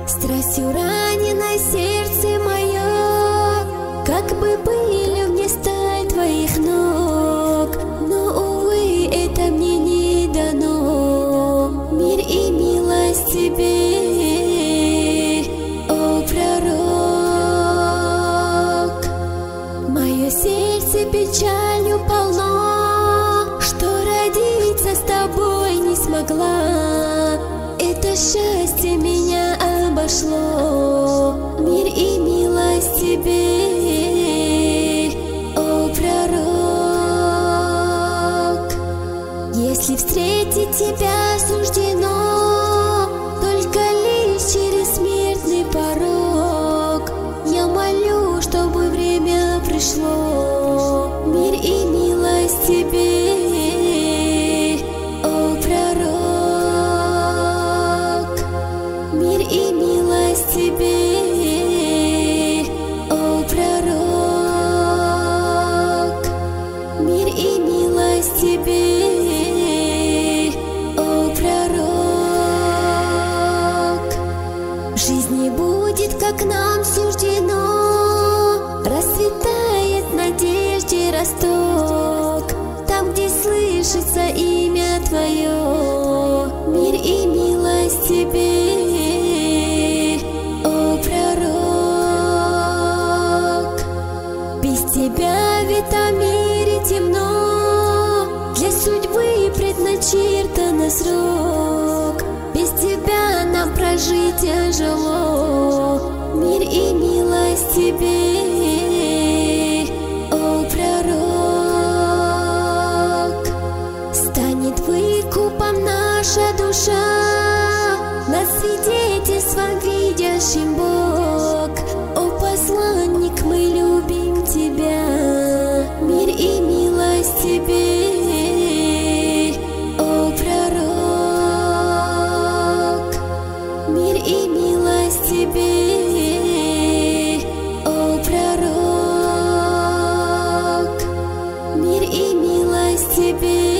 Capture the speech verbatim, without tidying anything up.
Страстью ранено сердце мое, как бы пылью мне стать твоих ног, но, увы, это мне не дано. Мир и милость тебе, о пророк. Мое сердце печалью полно, что родиться с тобой не смогла. Это счастье меня обошло. Мир и милость тебе, о пророк. Если встретить тебя суждено только лишь через смертный порог, я молю, чтобы время пришло. Мир и милость тебе, о пророк. Мир и милость тебе, о пророк. Мир и милость тебе, о пророк. В жизни будет, как нам суждено, расцветает в надежде росток, там, где слышится имя твое. Мир и милость тебе, о пророк. Без тебя в этом мире темно, для судьбы предначертано срок. Без тебя нам прожить тяжело. Мир и милость тебе, о пророк. Станет выкупом наша душа, над свидетельством видящим Бог. О посланник, мы любим тебя. Мир и милость тебе, о пророк. Мир и милость тебе, о пророк. Мир и милость тебе.